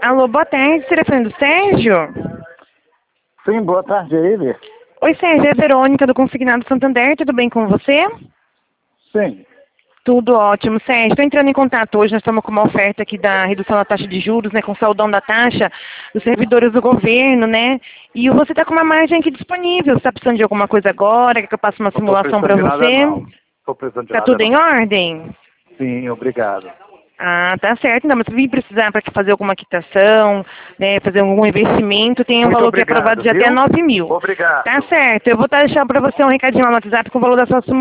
Alô, boa tarde, telefone do Sérgio? Sim, boa tarde, é ele? Oi, Sérgio, é a Verônica do Consignado Santander, tudo bem com você? Sim. Tudo ótimo, Sérgio. Estou entrando em contato hoje, nós estamos com uma oferta aqui da redução da taxa de juros, né, com o saldão da taxa dos servidores do governo, né? E você está com uma margem aqui disponível. Você está precisando de alguma coisa agora? Quer que eu passe uma simulação para você? Estou precisando de Tá nada, tudo em não. ordem? Sim, obrigado. Ah, tá certo. Não, mas se vir precisar para fazer alguma quitação, né, fazer algum investimento, tem um Muito valor que é aprovado obrigado, de até viu? 9 mil. Obrigado. Tá certo. Eu vou deixar para você um recadinho lá no WhatsApp com o valor da sua